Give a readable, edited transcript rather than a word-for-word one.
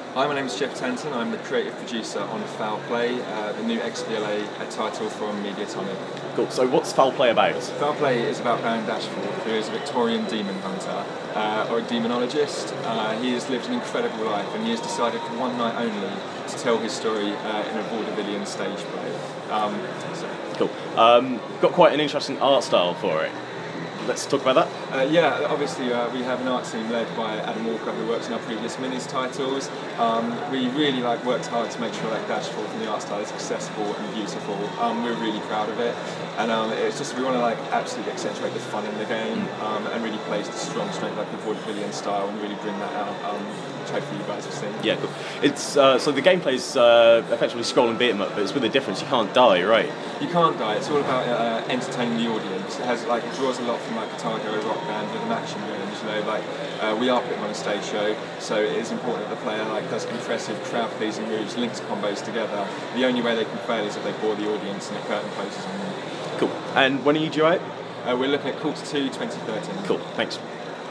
Hi, my name is Jeff Tanton. I'm the creative producer on Foul Play, the new XBLA title from Mediatomic. Cool. So what's Foul Play about? Foul Play is about Baron Dashford, who is a Victorian demon hunter, or a demonologist. He has lived an incredible life, and he has decided for one night only to tell his story in a vaudevillian stage play. Cool. Got quite an interesting art style for it. Let's talk about that. Yeah, obviously we have an art team led by Adam Walker, who works in our previous minis titles. We really worked hard to make sure that Dashford from the art style is accessible and beautiful. We're really proud of it, and it's just we want to absolutely accentuate the fun in the game and really place the strong strength the vaudevillian style and really bring that out, which hopefully you guys have seen. Yeah, cool. It's so the gameplay is effectively scroll and beat 'em up, but it's with a difference. You can't die, right? You can't die. It's all about entertaining the audience. It has it draws a lot from Guitar Hero Rock Band with an action range. We are putting on a stage show, so it is important that the player does impressive crowd-pleasing moves, links combos together. The only way they can fail is if they bore the audience and the curtain closes on them. Cool. And when are you due out? We're looking at Q2 2013. Cool. Thanks.